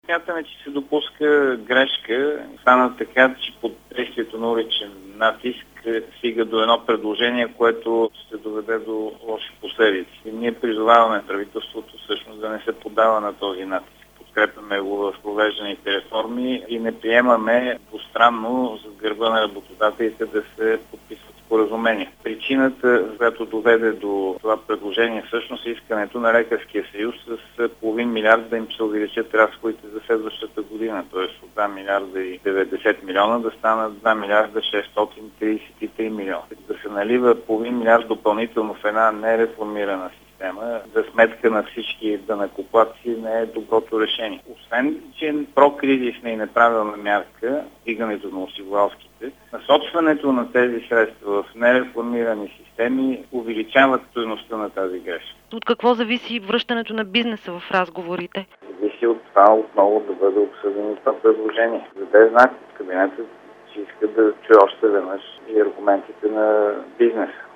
Смятаме, че се допуска грешка. Стана така, че под действието на уличен натиск стига до едно предложение, което ще доведе до лоши последици. И ние призоваваме правителството всъщност да не се подава на този натиск. Подкрепяме го в провежданите реформи и не приемаме двустранно зад гърба на работодателите да се подписват споразумения. Причината, която доведе до това предложение, всъщност е искането на Лекарския съюз с половин милиард да им се увеличат разходите за следващата година, т.е. от 2 милиарда и 90 милиона да станат 2 милиарда 633 милиона. Да се налива половин милиард допълнително в една нереформирана система за сметка на всички данъкоплатци не е доброто решение. Освен, че прокризисна и неправилна мярка, дигането на осигуряващите, насочването на тези средства в нереформирани системи увеличават стойността на тази грешка. От какво зависи връщането на бизнеса в разговорите? Зависи от това отново да бъде обсъдено това предложение. За да е знак от кабинета, че иска да чуе още веднъж и аргументите на бизнеса.